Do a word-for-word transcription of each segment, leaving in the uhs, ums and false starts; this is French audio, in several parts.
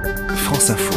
France Info.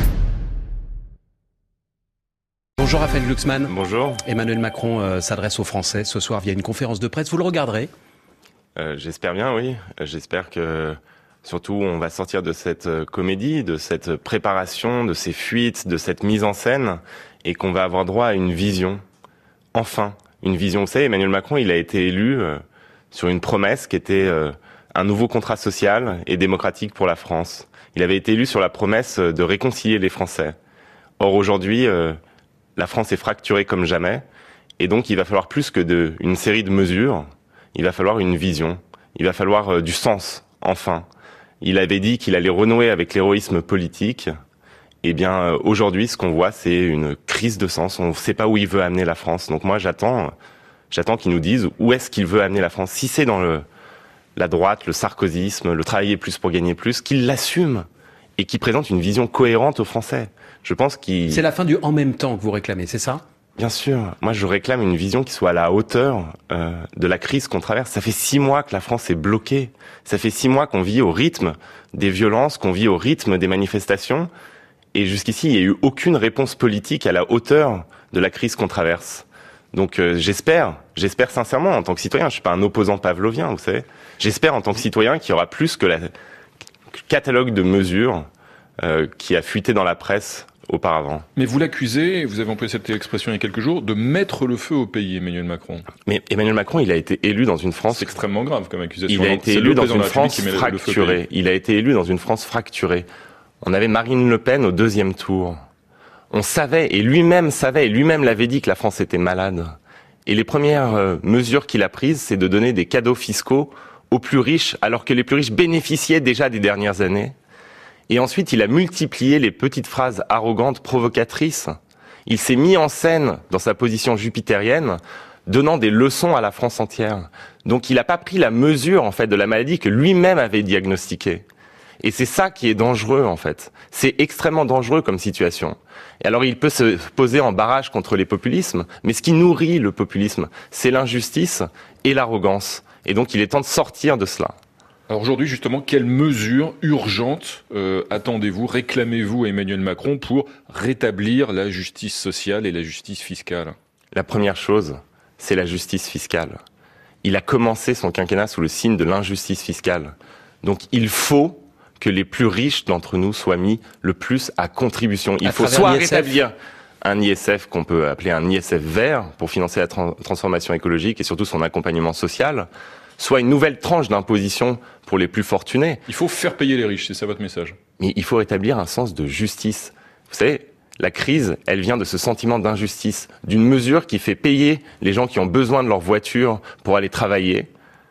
Bonjour Raphaël Glucksmann. Bonjour. Emmanuel Macron euh, s'adresse aux Français ce soir via une conférence de presse. Vous le regarderez ? euh, J'espère bien, oui. J'espère que, surtout, on va sortir de cette comédie, de cette préparation, de ces fuites, de cette mise en scène, et qu'on va avoir droit à une vision. Enfin, une vision. Vous savez, Emmanuel Macron, il a été élu euh, sur une promesse qui était euh, un nouveau contrat social et démocratique pour la France. Il avait été élu sur la promesse de réconcilier les Français. Or, aujourd'hui, euh, la France est fracturée comme jamais, et donc il va falloir plus que de, une série de mesures, il va falloir une vision, il va falloir euh, du sens, enfin. Il avait dit qu'il allait renouer avec l'héroïsme politique. Eh bien, euh, aujourd'hui, ce qu'on voit, c'est une crise de sens. On ne sait pas où il veut amener la France. Donc moi, j'attends, j'attends qu'il nous dise où est-ce qu'il veut amener la France. Si c'est dans le, la droite, le sarkozysme, le travailler plus pour gagner plus, qu'il l'assume et qu'il présente une vision cohérente aux Français. Je pense qu'il... C'est la fin du « en même temps » que vous réclamez, c'est ça ? Bien sûr. Moi, je réclame une vision qui soit à la hauteur euh, de la crise qu'on traverse. Ça fait six mois que la France est bloquée. Ça fait six mois qu'on vit au rythme des violences, qu'on vit au rythme des manifestations. Et jusqu'ici, il n'y a eu aucune réponse politique à la hauteur de la crise qu'on traverse. Donc euh, j'espère, j'espère sincèrement en tant que citoyen, je suis pas un opposant pavlovien, vous savez, j'espère en tant que citoyen qu'il y aura plus que le catalogue de mesures euh, qui a fuité dans la presse auparavant. Mais vous l'accusez, vous avez employé cette expression il y a quelques jours, de mettre le feu au pays, Emmanuel Macron. Mais Emmanuel Macron, il a été élu dans une France... C'est extrêmement grave comme accusation. Il a été élu dans une France fracturée. Il a été élu dans une France fracturée. On avait Marine Le Pen au deuxième tour. On savait, et lui-même savait, et lui-même l'avait dit que la France était malade. Et les premières euh, mesures qu'il a prises, c'est de donner des cadeaux fiscaux aux plus riches, alors que les plus riches bénéficiaient déjà des dernières années. Et ensuite, il a multiplié les petites phrases arrogantes, provocatrices. Il s'est mis en scène dans sa position jupitérienne, donnant des leçons à la France entière. Donc il n'a pas pris la mesure, en fait, de la maladie que lui-même avait diagnostiquée. Et c'est ça qui est dangereux, en fait. C'est extrêmement dangereux comme situation. Et alors, il peut se poser en barrage contre les populismes, mais ce qui nourrit le populisme, c'est l'injustice et l'arrogance. Et donc, il est temps de sortir de cela. Alors aujourd'hui, justement, quelles mesures urgentes euh, attendez-vous, réclamez-vous à Emmanuel Macron pour rétablir la justice sociale et la justice fiscale ? La première chose, c'est la justice fiscale. Il a commencé son quinquennat sous le signe de l'injustice fiscale. Donc, il faut que les plus riches d'entre nous soient mis le plus à contribution. Il à faut soit l'I S F. rétablir un I S F qu'on peut appeler un I S F vert pour financer la tra- transformation écologique et surtout son accompagnement social, soit une nouvelle tranche d'imposition pour les plus fortunés. Il faut faire payer les riches, c'est ça votre message ? Mais il faut rétablir un sens de justice. Vous savez, la crise, elle vient de ce sentiment d'injustice, d'une mesure qui fait payer les gens qui ont besoin de leur voiture pour aller travailler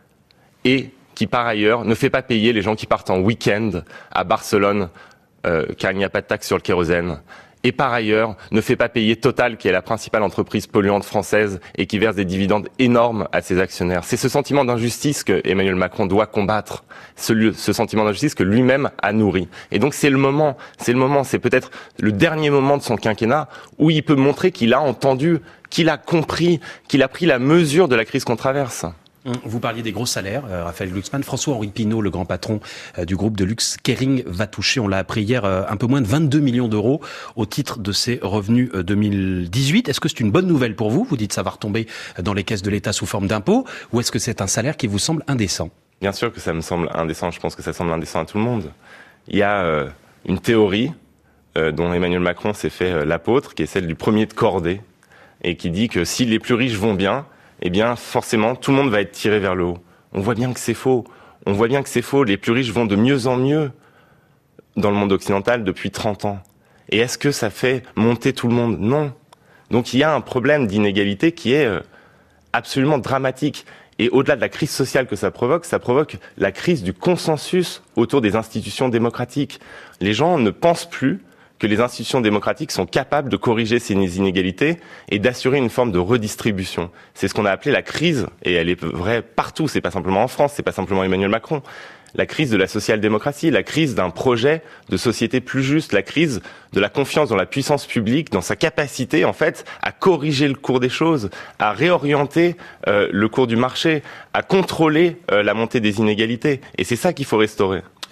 et qui, par ailleurs, ne fait pas payer les gens qui partent en week-end à Barcelone, euh, car il n'y a pas de taxe sur le kérosène. Et par ailleurs, ne fait pas payer Total, qui est la principale entreprise polluante française et qui verse des dividendes énormes à ses actionnaires. C'est ce sentiment d'injustice que Emmanuel Macron doit combattre, ce, ce sentiment d'injustice que lui-même a nourri. Et donc c'est le moment, c'est le moment, c'est peut-être le dernier moment de son quinquennat où il peut montrer qu'il a entendu, qu'il a compris, qu'il a pris la mesure de la crise qu'on traverse. Vous parliez des gros salaires, euh, Raphaël Glucksmann. François-Henri Pinault, le grand patron euh, du groupe de luxe Kering, va toucher, on l'a appris hier, euh, un peu moins de vingt-deux millions d'euros au titre de ses revenus euh, deux mille dix-huit. Est-ce que c'est une bonne nouvelle pour vous ? Vous dites que ça va retomber dans les caisses de l'État sous forme d'impôts, ou est-ce que c'est un salaire qui vous semble indécent ? Bien sûr que ça me semble indécent. Je pense que ça semble indécent à tout le monde. Il y a euh, une théorie euh, dont Emmanuel Macron s'est fait euh, l'apôtre, qui est celle du premier de cordée, et qui dit que si les plus riches vont bien, eh bien, forcément, tout le monde va être tiré vers le haut. On voit bien que c'est faux. On voit bien que c'est faux. Les plus riches vont de mieux en mieux dans le monde occidental depuis trente ans. Et est-ce que ça fait monter tout le monde ? Non. Donc il y a un problème d'inégalité qui est absolument dramatique. Et au-delà de la crise sociale que ça provoque, ça provoque la crise du consensus autour des institutions démocratiques. Les gens ne pensent plus que les institutions démocratiques sont capables de corriger ces inégalités et d'assurer une forme de redistribution. C'est ce qu'on a appelé la crise, et elle est vraie partout, c'est pas simplement en France, c'est pas simplement Emmanuel Macron. La crise de la social-démocratie, la crise d'un projet de société plus juste, la crise de la confiance dans la puissance publique, dans sa capacité, en fait, à corriger le cours des choses, à réorienter euh, le cours du marché, à contrôler euh, la montée des inégalités. Et c'est ça qu'il faut restaurer.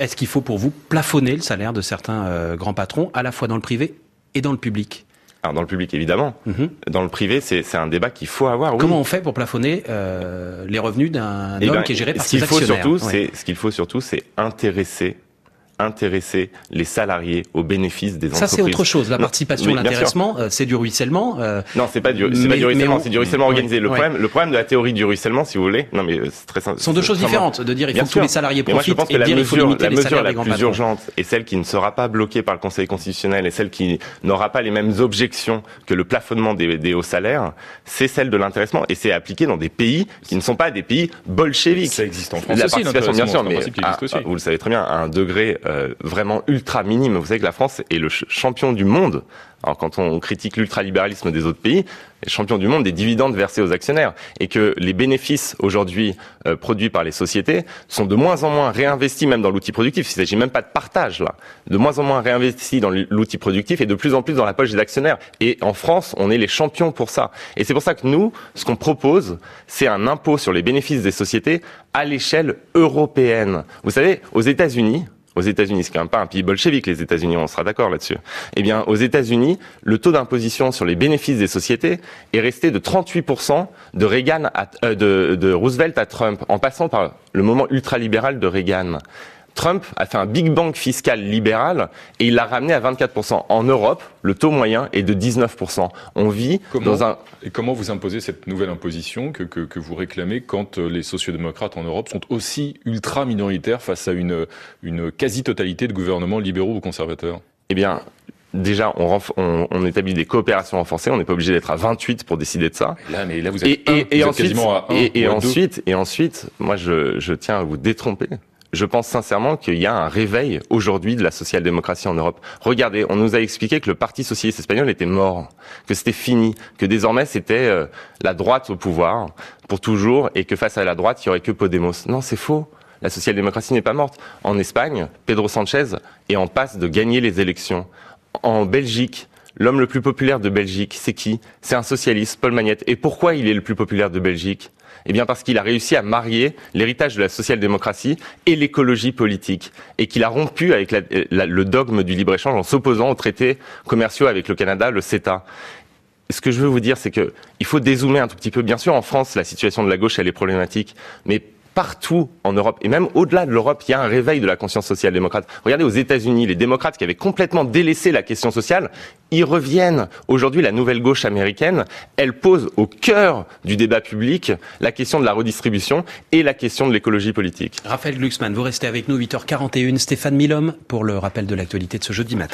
Est-ce qu'il faut pour vous plafonner le salaire de certains euh, grands patrons, à la fois dans le privé et dans le public ? Alors dans le public évidemment, mm-hmm. Dans le privé c'est c'est un débat qu'il faut avoir. Oui. Comment on fait pour plafonner euh, les revenus d'un eh homme ben, qui est géré par ses ses actionnaires ? Surtout, ouais. c'est, ce qu'il faut surtout, c'est intéresser intéresser les salariés aux bénéfices des ça, entreprises. Ça, c'est autre chose. La non, participation, oui, l'intéressement, euh, c'est du ruissellement. Euh, non, c'est pas du, c'est mais, pas du ruissellement, on... c'est du ruissellement organisé. Le ouais. problème, le problème de la théorie du ruissement, si vous voulez, non mais c'est très simple. Ce sont deux choses différentes. De dire il faut Bien que sûr. tous les salariés profitent moi, je pense et que de dire la il faut mesure, limiter la les mesure salaires la des grands plus patrons. urgente et celle qui ne sera pas bloquée par le Conseil constitutionnel et celle qui n'aura pas les mêmes objections que le plafonnement des, des hauts salaires, c'est celle de l'intéressement et c'est appliqué dans des pays qui ne sont pas des pays bolcheviques. Ça existe en France la aussi, participation, bien sûr, mais à, à, vous le savez très bien, à un degré euh, vraiment ultra minime. Vous savez que la France est le champion du monde. Alors quand on critique l'ultralibéralisme des autres pays, les champions du monde des dividendes versés aux actionnaires et que les bénéfices aujourd'hui euh, produits par les sociétés sont de moins en moins réinvestis même dans l'outil productif. Il ne s'agit même pas de partage là, de moins en moins réinvestis dans l'outil productif et de plus en plus dans la poche des actionnaires. Et en France, on est les champions pour ça. Et c'est pour ça que nous, ce qu'on propose, c'est un impôt sur les bénéfices des sociétés à l'échelle européenne. Vous savez, aux États-Unis, Aux États-Unis, c'est quand même pas un pays bolchevique, les États-Unis, on sera d'accord là-dessus. Eh bien, aux États-Unis, le taux d'imposition sur les bénéfices des sociétés est resté de trente-huit pour cent de Reagan à, euh, de, de Roosevelt à Trump, en passant par le moment ultralibéral de Reagan. Trump a fait un big bang fiscal libéral et il l'a ramené à vingt-quatre pour cent. En Europe, le taux moyen est de dix-neuf pour cent. On vit comment, dans un... Et comment vous imposez cette nouvelle imposition que, que, que vous réclamez quand les sociodémocrates en Europe sont aussi ultra minoritaires face à une, une quasi-totalité de gouvernements libéraux ou conservateurs ? Eh bien... Déjà, on, renf- on, on établit des coopérations renforcées. On n'est pas obligé d'être à vingt-huit pour décider de ça. Là, mais là, vous êtes, et, un, et, vous et êtes ensuite, quasiment à un et, et ou à ensuite, deux. et ensuite, moi, je, je tiens à vous détromper. Je pense sincèrement qu'il y a un réveil aujourd'hui de la social-démocratie en Europe. Regardez, on nous a expliqué que le Parti socialiste espagnol était mort, que c'était fini, que désormais c'était euh, la droite au pouvoir pour toujours et que face à la droite, il y aurait que Podemos. Non, c'est faux. La social-démocratie n'est pas morte. En Espagne, Pedro Sánchez est en passe de gagner les élections. En Belgique, l'homme le plus populaire de Belgique, c'est qui ? C'est un socialiste, Paul Magnette. Et pourquoi il est le plus populaire de Belgique ? Eh bien parce qu'il a réussi à marier l'héritage de la social-démocratie et l'écologie politique, et qu'il a rompu avec la, la, le dogme du libre-échange en s'opposant aux traités commerciaux avec le Canada, le CETA. Ce que je veux vous dire, c'est que il faut dézoomer un tout petit peu. Bien sûr, en France, la situation de la gauche, elle est problématique, mais partout en Europe, et même au-delà de l'Europe, il y a un réveil de la conscience social-démocrate. Regardez aux États-Unis, les démocrates qui avaient complètement délaissé la question sociale, ils reviennent. Aujourd'hui, la nouvelle gauche américaine, elle pose au cœur du débat public la question de la redistribution et la question de l'écologie politique. Raphaël Glucksmann, vous restez avec nous, huit heures quarante et une. Stéphane Milhomme pour le rappel de l'actualité de ce jeudi matin.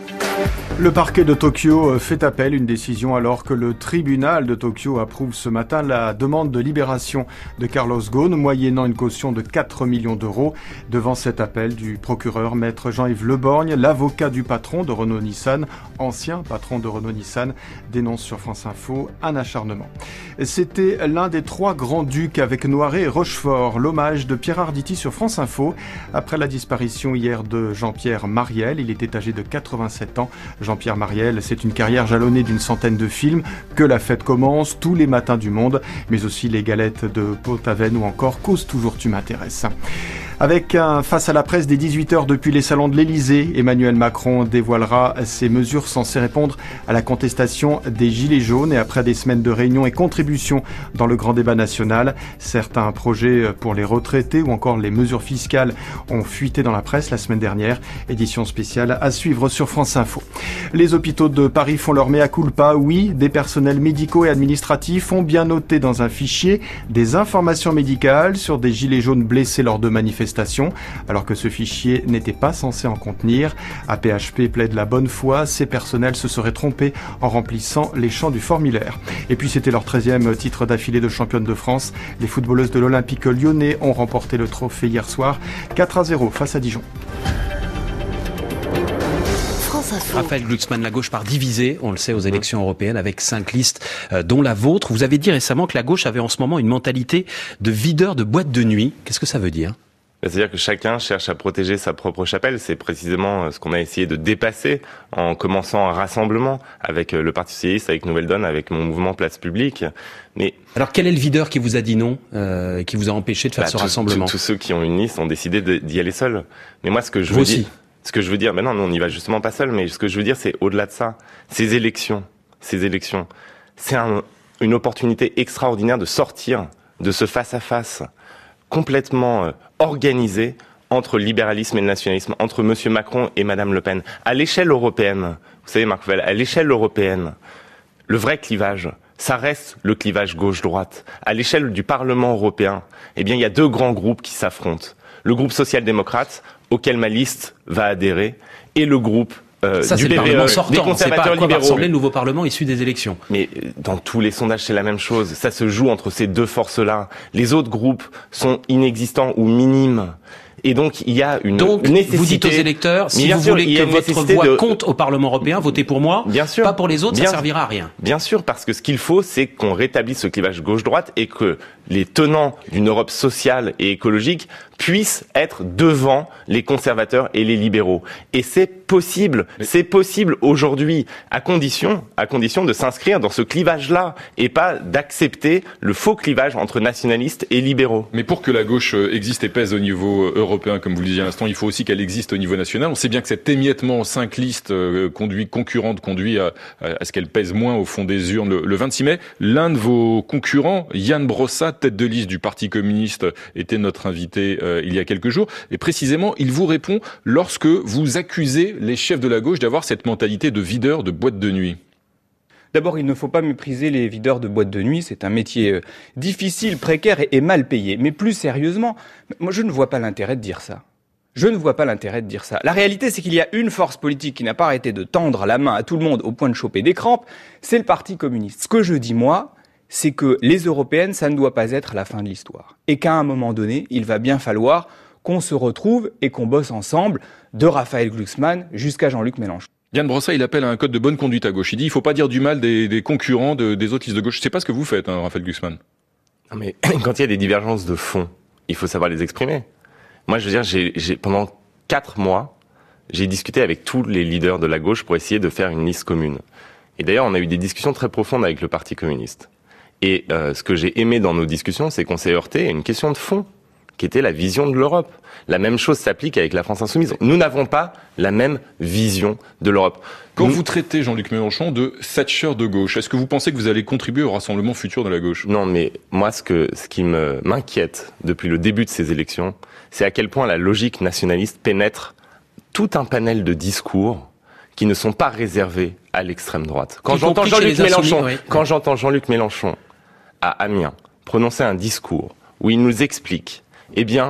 Le parquet de Tokyo fait appel, une décision alors que le tribunal de Tokyo approuve ce matin la demande de libération de Carlos Ghosn, moyennant une caution de quatre millions d'euros. Devant cet appel du procureur maître Jean-Yves Leborgne, l'avocat du patron de Renault-Nissan, ancien patron de Renault-Nissan, dénonce sur France Info un acharnement. C'était l'un des trois grands-ducs avec Noiret et Rochefort, l'hommage de Pierre Arditi sur France Info, après la disparition hier de Jean-Pierre Mariel. Il était âgé de quatre-vingt-sept ans. Jean-Pierre Mariel, c'est une carrière jalonnée d'une centaine de films, Que la fête commence, Tous les matins du monde, mais aussi Les galettes de Pont-Aven ou encore Cause toujours tu m'intéresses. Avec un face à la presse des dix-huit heures depuis les salons de l'Élysée, Emmanuel Macron dévoilera ses mesures censées répondre à la contestation des Gilets jaunes et après des semaines de réunions et contributions dans le grand débat national. Certains projets pour les retraités ou encore les mesures fiscales ont fuité dans la presse la semaine dernière. Édition spéciale à suivre sur France Info. Les hôpitaux de Paris font leur mea culpa. Oui, des personnels médicaux et administratifs ont bien noté dans un fichier des informations médicales sur des Gilets jaunes blessés lors de manifestations, alors que ce fichier n'était pas censé en contenir. A P H P plaide la bonne foi, ces personnels se seraient trompés en remplissant les champs du formulaire. Et puis c'était leur treizième titre d'affilée de championne de France. Les footballeuses de l'Olympique lyonnais ont remporté le trophée hier soir, quatre à zéro face à Dijon. Raphaël Glucksmann, la gauche part divisée, on le sait, aux élections européennes, avec cinq listes, euh, dont la vôtre. Vous avez dit récemment que la gauche avait en ce moment une mentalité de videur de boîte de nuit. Qu'est-ce que ça veut dire ? C'est-à-dire que chacun cherche à protéger sa propre chapelle. C'est précisément ce qu'on a essayé de dépasser en commençant un rassemblement avec le Parti socialiste, avec Nouvelle Donne, avec mon mouvement Place Publique. Mais alors, quel est le leader qui vous a dit non, euh, qui vous a empêché de faire bah, ce tout, rassemblement? Tous ceux qui ont une liste ont décidé de, d'y aller seuls. Mais moi, ce que je vous veux aussi. dire, ce que je veux dire, ben non, non, on n'y va justement pas seul. Mais ce que je veux dire, c'est au-delà de ça. Ces élections, ces élections, c'est un, une opportunité extraordinaire de sortir de ce face-à-face complètement euh, organisé entre le libéralisme et le nationalisme, entre Monsieur Macron et Madame Le Pen. À l'échelle européenne, vous savez, Marc Fauvel, à l'échelle européenne, le vrai clivage, ça reste le clivage gauche-droite. À l'échelle du Parlement européen, eh bien, il y a deux grands groupes qui s'affrontent. Le groupe social-démocrate, auquel ma liste va adhérer, et le groupe Euh, ça, du c'est B V E, le Parlement sortant. des conservateurs c'est pas à quoi libéraux. va ressembler le nouveau Parlement issu des élections. Mais dans tous les sondages, c'est la même chose. Ça se joue entre ces deux forces-là. Les autres groupes sont inexistants ou minimes. Et donc, il y a une donc, nécessité... vous dites aux électeurs, si vous sûr, voulez que votre voix de... compte au Parlement européen, votez pour moi, bien sûr, pas pour les autres, bien, ça servira à rien. Bien sûr, parce que ce qu'il faut, c'est qu'on rétablisse ce clivage gauche-droite et que les tenants d'une Europe sociale et écologique puissent être devant les conservateurs et les libéraux. Et c'est possible, Mais... c'est possible aujourd'hui, à condition, à condition de s'inscrire dans ce clivage-là et pas d'accepter le faux clivage entre nationalistes et libéraux. Mais pour que la gauche existe et pèse au niveau européen, comme vous le disiez à l'instant, il faut aussi qu'elle existe au niveau national. On sait bien que cet émiettement en cinq listes conduit, concurrentes conduit à, à ce qu'elle pèse moins au fond des urnes le, le vingt-six mai. L'un de vos concurrents, Yann Brossat, tête de liste du Parti communiste, était notre invité euh, il y a quelques jours. Et précisément, il vous répond lorsque vous accusez les chefs de la gauche d'avoir cette mentalité de videur de boîte de nuit. D'abord, il ne faut pas mépriser les videurs de boîtes de nuit. C'est un métier euh, difficile, précaire et, et mal payé. Mais plus sérieusement, moi je ne vois pas l'intérêt de dire ça. Je ne vois pas l'intérêt de dire ça. La réalité, c'est qu'il y a une force politique qui n'a pas arrêté de tendre la main à tout le monde au point de choper des crampes, c'est le Parti communiste. Ce que je dis, moi, c'est que les européennes, ça ne doit pas être la fin de l'histoire. Et qu'à un moment donné, il va bien falloir qu'on se retrouve et qu'on bosse ensemble, de Raphaël Glucksmann jusqu'à Jean-Luc Mélenchon. Yann Brossat, il appelle à un code de bonne conduite à gauche. Il dit il ne faut pas dire du mal des, des concurrents de, des autres listes de gauche. C'est pas ce que vous faites, hein, Raphaël Glucksmann. Non mais quand il y a des divergences de fond, il faut savoir les exprimer. Moi, je veux dire, j'ai, j'ai, pendant quatre mois, j'ai discuté avec tous les leaders de la gauche pour essayer de faire une liste commune. Et d'ailleurs, on a eu des discussions très profondes avec le Parti communiste. Et euh, ce que j'ai aimé dans nos discussions, c'est qu'on s'est heurté à une question de fond, qui était la vision de l'Europe. La même chose s'applique avec la France insoumise. Nous n'avons pas la même vision de l'Europe. Quand Nous... vous traitez Jean-Luc Mélenchon de Thatcher de gauche, est-ce que vous pensez que vous allez contribuer au rassemblement futur de la gauche ? Non, mais moi, ce, que, ce qui me, m'inquiète depuis le début de ces élections, c'est à quel point la logique nationaliste pénètre tout un panel de discours qui ne sont pas réservés à l'extrême droite. Quand j'entends Jean-Luc Mélenchon, oui. quand j'entends Jean-Luc Mélenchon à Amiens prononcer un discours où il nous explique, eh bien,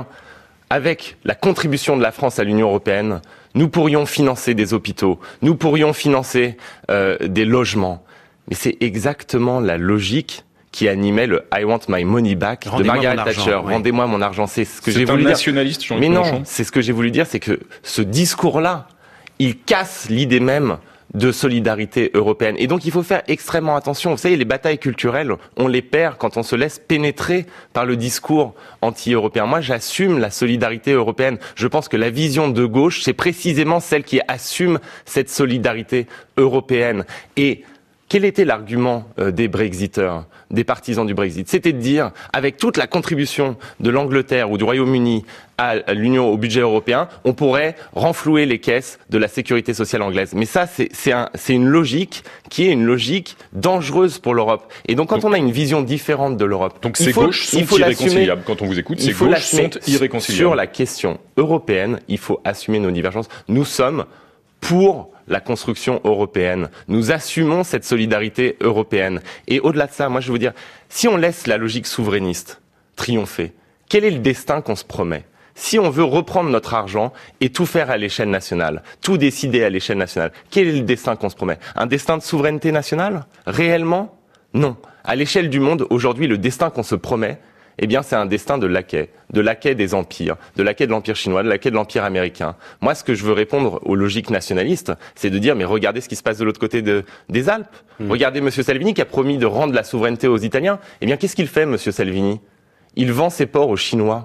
avec la contribution de la France à l'Union européenne, nous pourrions financer des hôpitaux, nous pourrions financer euh, des logements. Mais c'est exactement la logique qui animait le I want my money back de Margaret Thatcher. Oui. Rendez-moi mon argent. C'est ce que c'est j'ai voulu dire. C'est un nationaliste, Jean-Luc Mais Mélenchon. non, c'est ce que j'ai voulu dire, c'est que ce discours-là, il casse l'idée même de solidarité européenne. Et donc il faut faire extrêmement attention. Vous savez, les batailles culturelles, on les perd quand on se laisse pénétrer par le discours anti-européen. Moi, j'assume la solidarité européenne. Je pense que la vision de gauche, c'est précisément celle qui assume cette solidarité européenne. Et quel était l'argument euh, des Brexiteurs, des partisans du Brexit ? C'était de dire, avec toute la contribution de l'Angleterre ou du Royaume-Uni à l'Union, au budget européen, on pourrait renflouer les caisses de la sécurité sociale anglaise. Mais ça, c'est, c'est, un, c'est une logique qui est une logique dangereuse pour l'Europe. Et donc, quand donc, on a une vision différente de l'Europe, donc ces faut, gauches sont irréconciliables. Quand on vous écoute, ces gauches sont irréconciliables. Sur la question européenne, il faut assumer nos divergences. Nous sommes pour la construction européenne. Nous assumons cette solidarité européenne. Et au-delà de ça, moi je veux vous dire, si on laisse la logique souverainiste triompher, quel est le destin qu'on se promet ? Si on veut reprendre notre argent et tout faire à l'échelle nationale, tout décider à l'échelle nationale, quel est le destin qu'on se promet ? Un destin de souveraineté nationale ? Réellement ? Non. À l'échelle du monde, aujourd'hui, le destin qu'on se promet, eh bien, c'est un destin de laquais, de laquais des empires, de laquais de l'empire chinois, de laquais de l'empire américain. Moi, ce que je veux répondre aux logiques nationalistes, c'est de dire, mais regardez ce qui se passe de l'autre côté de, des Alpes. Mmh. Regardez Monsieur Salvini qui a promis de rendre la souveraineté aux Italiens. Eh bien, qu'est-ce qu'il fait, Monsieur Salvini ? Il vend ses ports aux Chinois.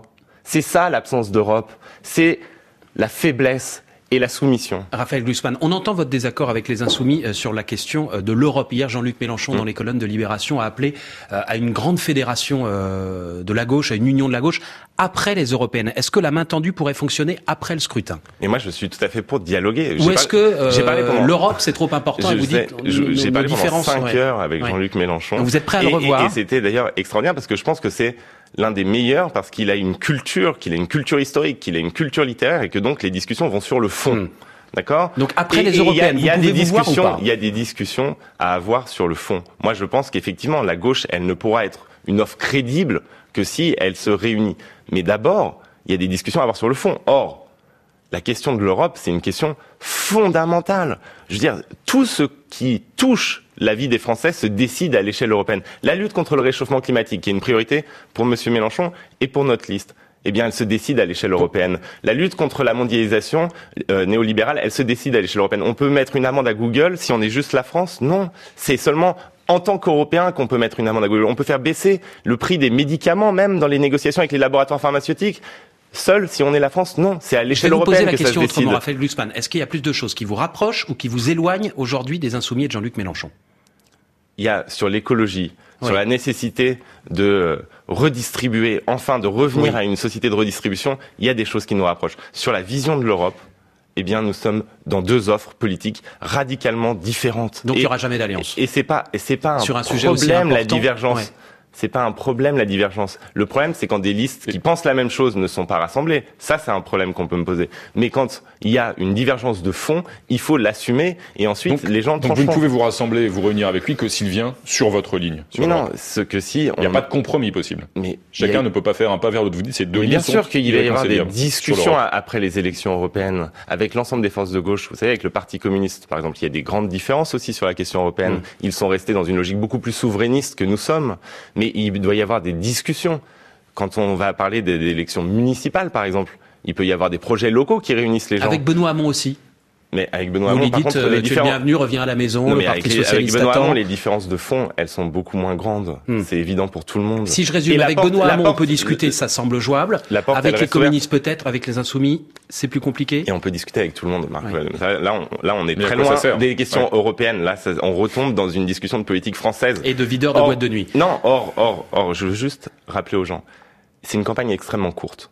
C'est ça l'absence d'Europe. C'est la faiblesse et la soumission. Raphaël Glucksmann, on entend votre désaccord avec les Insoumis euh, sur la question euh, de l'Europe. Hier, Jean-Luc Mélenchon, mmh. dans les colonnes de Libération, a appelé euh, à une grande fédération euh, de la gauche, à une union de la gauche, après les européennes. Est-ce que la main tendue pourrait fonctionner après le scrutin ? Et moi, je suis tout à fait pour dialoguer. Ou est-ce que euh, pendant... l'Europe, c'est trop important je et vous sais, dites je, J'ai parlé pendant cinq ouais. heures avec ouais. Jean-Luc Mélenchon. Donc vous êtes prêt à et, le revoir Et, et c'était d'ailleurs extraordinaire parce que je pense que c'est l'un des meilleurs parce qu'il a une culture, qu'il a une culture historique, qu'il a une culture littéraire et que donc les discussions vont sur le fond. Mmh. D'accord. Donc après et, les européennes, il y a, vous y a pouvez des vous discussions, voir ou pas ? Il y a des discussions à avoir sur le fond. Moi, je pense qu'effectivement, la gauche, elle ne pourra être une offre crédible que si elle se réunit. Mais d'abord, il y a des discussions à avoir sur le fond. Or, la question de l'Europe, c'est une question fondamentale. Je veux dire, tout ce qui touche la vie des Français se décide à l'échelle européenne. La lutte contre le réchauffement climatique, qui est une priorité pour M. Mélenchon et pour notre liste, eh bien, elle se décide à l'échelle européenne. La lutte contre la mondialisation euh, néolibérale, elle se décide à l'échelle européenne. On peut mettre une amende à Google si on est juste la France ? Non. C'est seulement en tant qu'Européen qu'on peut mettre une amende à Google. On peut faire baisser le prix des médicaments, même dans les négociations avec les laboratoires pharmaceutiques. Seul, si on est la France, non. C'est à l'échelle européenne que ça se décide. Je vais vous poser la question autrement, Raphaël Glucksmann. Est-ce qu'il y a plus de choses qui vous rapprochent ou qui vous éloignent aujourd'hui des Insoumis et de Jean-Luc Mélenchon ? Il y a sur l'écologie, oui. sur la nécessité de redistribuer, enfin de revenir oui. à une société de redistribution, il y a des choses qui nous rapprochent. Sur la vision de l'Europe, eh bien, nous sommes dans deux offres politiques radicalement différentes. Donc et, il n'y aura jamais d'alliance. Et, et c'est pas, et c'est pas un, sur un problème, sujet la divergence. Ouais. C'est pas un problème, la divergence. Le problème, c'est quand des listes qui pensent la même chose ne sont pas rassemblées. Ça, c'est un problème qu'on peut me poser. Mais quand il y a une divergence de fond, il faut l'assumer et ensuite donc, les gens Donc vous ne pouvez vous rassembler et vous réunir avec lui que s'il vient sur votre ligne. Sur mais non, ce que si... On... Il n'y a pas de compromis possible. Mais Chacun a... ne peut pas faire un pas vers l'autre. Vous dites, c'est deux lignes. Bien sûr qu'il va y avoir des discussions après les élections européennes avec l'ensemble des forces de gauche. Vous savez, avec le Parti communiste, par exemple, il y a des grandes différences aussi sur la question européenne. Mmh. Ils sont restés dans une logique beaucoup plus souverainiste que nous sommes. Mais il doit y avoir des discussions. Quand on va parler des élections municipales, par exemple, il peut y avoir des projets locaux qui réunissent les gens. Avec Benoît Hamon aussi. Mais avec Benoît Hamon, par dites, contre, euh, les tu différences... es bienvenu, reviens à la maison, non, le Parti avec, socialiste avec Benoît attend. Hamon, les différences de fond, elles sont beaucoup moins grandes. Hmm. C'est évident pour tout le monde. Si je résume, Et avec porte, Benoît Hamon, porte, on peut discuter, le, ça semble jouable. La porte, avec les communistes peut-être, avec les insoumis, c'est plus compliqué. Et on peut discuter avec tout le monde, Marc. Ouais. Là, on, là, on est Mais très loin des questions ouais. européennes. Là, ça, on retombe dans une discussion de politique française. Et de videurs de boîtes de nuit. Non, or, or, or, je veux juste rappeler aux gens, c'est une campagne extrêmement courte.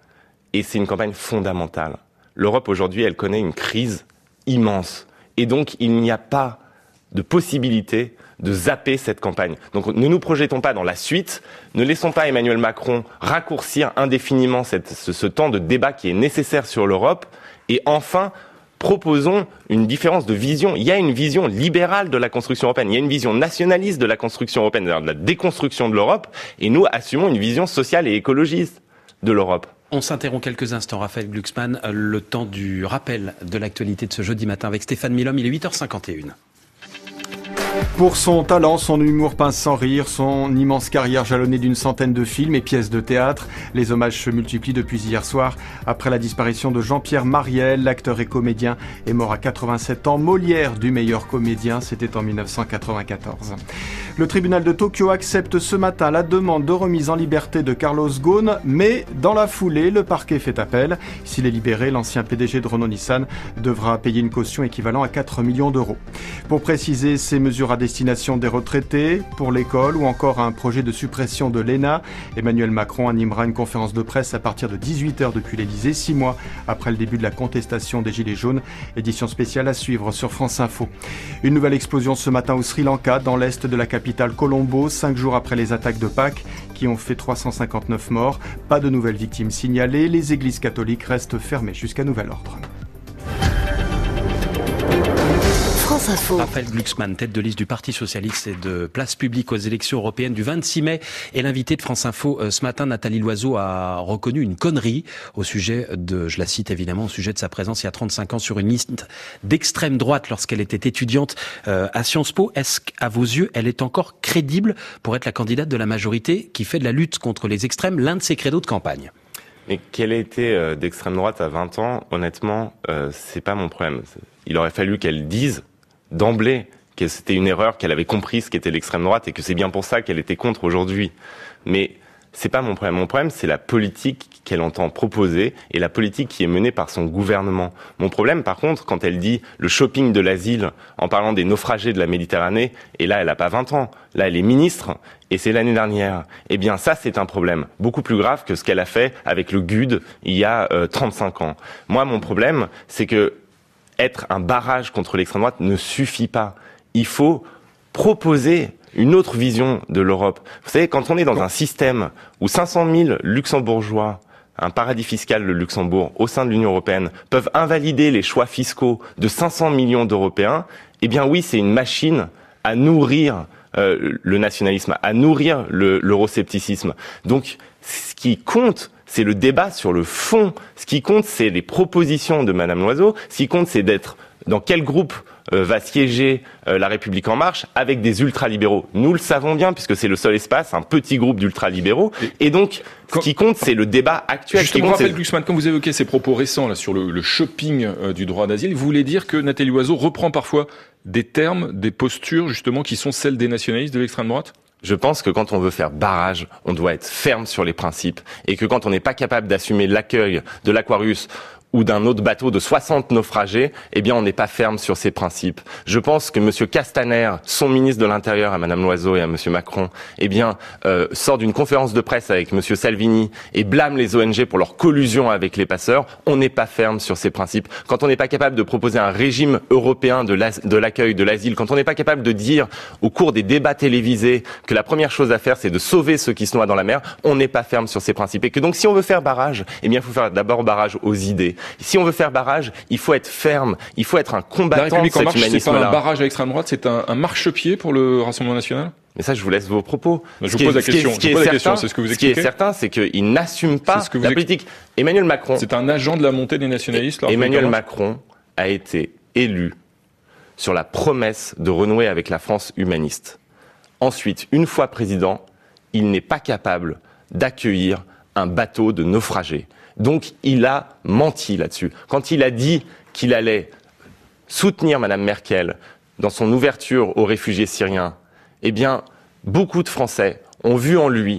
Et c'est une campagne fondamentale. L'Europe, aujourd'hui, elle connaît une crise immense. Et donc, il n'y a pas de possibilité de zapper cette campagne. Donc, ne nous projetons pas dans la suite. Ne laissons pas Emmanuel Macron raccourcir indéfiniment cette, ce, ce temps de débat qui est nécessaire sur l'Europe. Et enfin, proposons une différence de vision. Il y a une vision libérale de la construction européenne. Il y a une vision nationaliste de la construction européenne, c'est-à-dire de la déconstruction de l'Europe. Et nous assumons une vision sociale et écologiste de l'Europe. On s'interrompt quelques instants, Raphaël Glucksmann, le temps du rappel de l'actualité de ce jeudi matin avec Stéphane Milhomme, il est huit heures cinquante et une. Pour son talent, son humour pince sans rire, son immense carrière jalonnée d'une centaine de films et pièces de théâtre, les hommages se multiplient depuis hier soir. Après la disparition de Jean-Pierre Mariel, l'acteur et comédien est mort à quatre-vingt-sept ans. Molière du meilleur comédien, c'était en mille neuf cent quatre-vingt-quatorze. Le tribunal de Tokyo accepte ce matin la demande de remise en liberté de Carlos Ghosn, mais dans la foulée, le parquet fait appel. S'il est libéré, l'ancien P D G de Renault-Nissan devra payer une caution équivalente à quatre millions d'euros. Pour préciser ces mesures à destination des retraités, pour l'école ou encore un projet de suppression de l'E N A, Emmanuel Macron animera une conférence de presse à partir de dix-huit heures depuis l'Elysée, six mois après le début de la contestation des Gilets jaunes. Édition spéciale à suivre sur France Info. Une nouvelle explosion ce matin au Sri Lanka, dans l'est de la capitale Colombo, cinq jours après les attaques de Pâques qui ont fait trois cent cinquante-neuf morts. Pas de nouvelles victimes signalées. Les églises catholiques restent fermées jusqu'à nouvel ordre. France Info. Raphaël Glucksmann, tête de liste du Parti Socialiste et de Place Publique aux élections européennes du vingt-six mai, est l'invité de France Info ce matin. Nathalie Loiseau a reconnu une connerie au sujet de, je la cite évidemment, au sujet de sa présence il y a trente-cinq ans sur une liste d'extrême droite lorsqu'elle était étudiante à Sciences Po. Est-ce qu'à vos yeux, elle est encore crédible pour être la candidate de la majorité qui fait de la lutte contre les extrêmes l'un de ses credos de campagne ? Mais qu'elle ait été euh, d'extrême droite à vingt ans, honnêtement, euh, c'est pas mon problème. Il aurait fallu qu'elle dise d'emblée que c'était une erreur, qu'elle avait compris ce qu'était l'extrême droite et que c'est bien pour ça qu'elle était contre aujourd'hui. Mais c'est pas mon problème. Mon problème, c'est la politique qu'elle entend proposer et la politique qui est menée par son gouvernement. Mon problème, par contre, quand elle dit le shopping de l'asile en parlant des naufragés de la Méditerranée, et là, elle a pas vingt ans, là, elle est ministre, et c'est l'année dernière, eh bien, ça, c'est un problème beaucoup plus grave que ce qu'elle a fait avec le G U D il y a euh, trente-cinq ans. Moi, mon problème, c'est que être un barrage contre l'extrême droite ne suffit pas. Il faut proposer une autre vision de l'Europe. Vous savez, quand on est dans un système où cinq cent mille Luxembourgeois, un paradis fiscal, le Luxembourg, au sein de l'Union européenne, peuvent invalider les choix fiscaux de cinq cents millions d'Européens, eh bien oui, c'est une machine à nourrir euh, le nationalisme, à nourrir le, l'euroscepticisme. Donc, ce qui compte, c'est le débat sur le fond. Ce qui compte, c'est les propositions de Madame Loiseau. Ce qui compte, c'est d'être dans quel groupe euh, va siéger euh, La République En Marche avec des ultralibéraux. Nous le savons bien, puisque c'est le seul espace, un petit groupe d'ultralibéraux. Et, et donc, quand, ce qui compte, c'est le débat actuel. Justement, Raphaël Glucksmann, quand vous évoquez ces propos récents là sur le, le shopping euh, du droit d'asile, vous voulez dire que Nathalie Loiseau reprend parfois des termes, des postures, justement, qui sont celles des nationalistes de l'extrême droite ? Je pense que quand on veut faire barrage, on doit être ferme sur les principes et que quand on n'est pas capable d'assumer l'accueil de l'Aquarius ou d'un autre bateau de soixante naufragés, eh bien on n'est pas ferme sur ces principes. Je pense que Monsieur Castaner, son ministre de l'Intérieur à Madame Loiseau et à Monsieur Macron, eh bien euh, sort d'une conférence de presse avec Monsieur Salvini et blâme les O N G pour leur collusion avec les passeurs. On n'est pas ferme sur ces principes. Quand on n'est pas capable de proposer un régime européen de, la, de l'accueil, de l'asile, quand on n'est pas capable de dire au cours des débats télévisés que la première chose à faire c'est de sauver ceux qui se noient dans la mer, on n'est pas ferme sur ces principes. Et que donc si on veut faire barrage, eh bien il faut faire d'abord barrage aux idées. Si on veut faire barrage, il faut être ferme, il faut être un combattant de cet humanisme-là. La République En Marche, c'est pas un barrage à l'extrême droite, c'est un, un marche-pied pour le Rassemblement national ? Mais ça, je vous laisse vos propos. Je vous pose la question. Je pose la question. C'est ce que vous expliquez. Ce qui est certain, c'est qu'il n'assume pas la politique. Emmanuel Macron. C'est un agent de la montée des nationalistes. Emmanuel Macron a été élu sur la promesse de renouer avec la France humaniste. Ensuite, une fois président, il n'est pas capable d'accueillir un bateau de naufragés. Donc, il a menti là-dessus. Quand il a dit qu'il allait soutenir Madame Merkel dans son ouverture aux réfugiés syriens, eh bien, beaucoup de Français ont vu en lui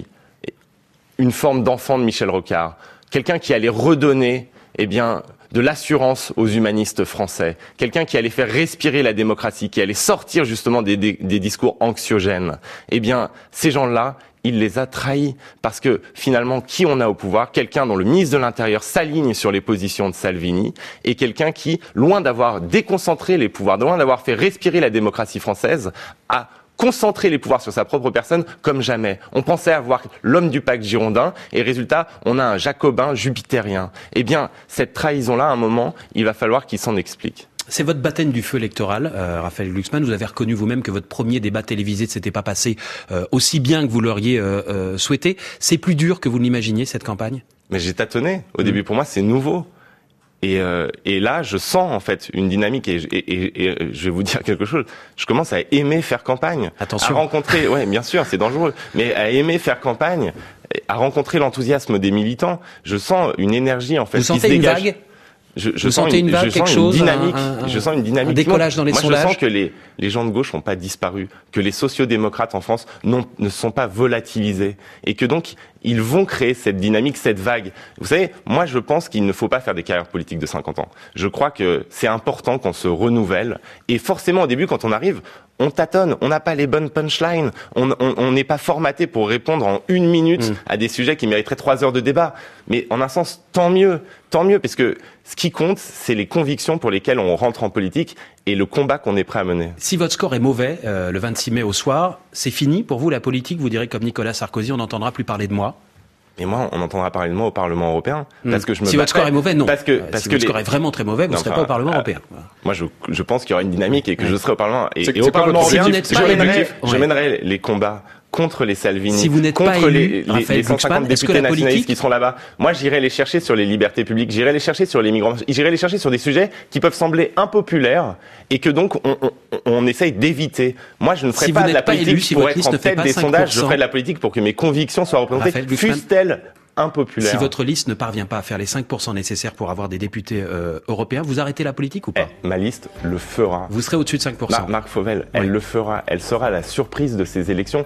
une forme d'enfant de Michel Rocard, quelqu'un qui allait redonner, eh bien, de l'assurance aux humanistes français, quelqu'un qui allait faire respirer la démocratie, qui allait sortir justement des, des, des discours anxiogènes. Eh bien, ces gens-là, il les a trahis. Parce que, finalement, qui on a au pouvoir ? Quelqu'un dont le ministre de l'Intérieur s'aligne sur les positions de Salvini et quelqu'un qui, loin d'avoir déconcentré les pouvoirs, loin d'avoir fait respirer la démocratie française, a concentrer les pouvoirs sur sa propre personne comme jamais. On pensait avoir l'homme du pacte girondin et résultat, on a un jacobin jupitérien. Eh bien, cette trahison-là, à un moment, il va falloir qu'il s'en explique. C'est votre baptême du feu électoral, euh, Raphaël Glucksmann. Vous avez reconnu vous-même que votre premier débat télévisé ne s'était pas passé euh, aussi bien que vous l'auriez euh, euh, souhaité. C'est plus dur que vous l'imaginiez, cette campagne ? Mais j'ai tâtonné. Au mmh. début, pour moi, c'est nouveau. Et, euh, et là, je sens en fait une dynamique et, et, et, et je vais vous dire quelque chose. Je commence à aimer faire campagne, Attention. à rencontrer. Ouais, bien sûr, c'est dangereux, mais à aimer faire campagne, à rencontrer l'enthousiasme des militants. Je sens une énergie en fait. Vous qui sentez se une dégage. vague ? Je, je vous sens sentez une, une vague, je quelque sens chose, une dynamique. un, un, je sens une dynamique. Un décollage dans les Moi, sondages. je sens que les les gens de gauche n'ont pas disparu, que les sociodémocrates en France non, ne sont pas volatilisés et que donc ils vont créer cette dynamique, cette vague. Vous savez, moi je pense qu'il ne faut pas faire des carrières politiques de cinquante ans. Je crois que c'est important qu'on se renouvelle et forcément au début quand on arrive, on tâtonne, on n'a pas les bonnes punchlines, on n'est pas formaté pour répondre en une minute mmh. à des sujets qui mériteraient trois heures de débat. Mais en un sens, tant mieux, tant mieux, parce que ce qui compte, c'est les convictions pour lesquelles on rentre en politique et le combat qu'on est prêt à mener. Si votre score est mauvais, euh, le vingt-six mai au soir, c'est fini pour vous la politique ? Vous direz comme Nicolas Sarkozy, on n'entendra plus parler de moi ? Mais moi, on entendra parler de moi au Parlement européen, mmh. parce que je me Si votre score est mauvais, non. Parce que, parce si que votre les... score est vraiment très mauvais, vous ne serez pas au Parlement euh, européen. Moi, je, je pense qu'il y aura une dynamique et que ouais. je serai au Parlement. Et, c'est, et c'est au Parlement européen, si je mènerai, je mènerai les combats contre les Salvini, si vous n'êtes contre pas les, élu, les, les cent cinquante députés nationalistes politique... qui seront là-bas. Moi, j'irai les chercher sur les libertés publiques, j'irai les chercher sur les migrants, j'irai les chercher sur des sujets qui peuvent sembler impopulaires et que donc on, on, on essaye d'éviter. Moi, je ne ferai si pas de la pas politique élu, si pour être en tête des cinq pour cent. Sondages, je ferai de la politique pour que mes convictions soient représentées, fussent-elles impopulaires. Si votre liste ne parvient pas à faire les cinq pour cent nécessaires pour avoir des députés euh, européens, vous arrêtez la politique ou pas ? eh, Ma liste le fera. Vous serez au-dessus de cinq pour cent. Mar- Marc Fauvel, elle oui. le fera. Elle sera la surprise de ces élections.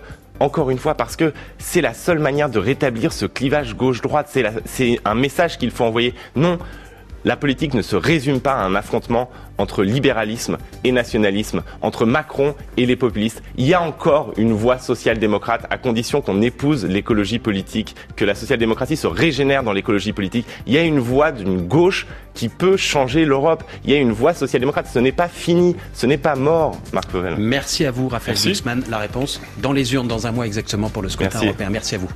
encore une fois, parce que c'est la seule manière de rétablir ce clivage gauche-droite. C'est, la, c'est un message qu'il faut envoyer. Non, la politique ne se résume pas à un affrontement entre libéralisme et nationalisme, entre Macron et les populistes. Il y a encore une voie social-démocrate à condition qu'on épouse l'écologie politique, que la social-démocratie se régénère dans l'écologie politique. Il y a une voie d'une gauche qui peut changer l'Europe. Il y a une voie social-démocrate. Ce n'est pas fini, ce n'est pas mort, Marc Pauwels. Merci à vous, Raphaël Glucksmann. La réponse dans les urnes dans un mois exactement pour le scrutin Merci. européen. Merci à vous.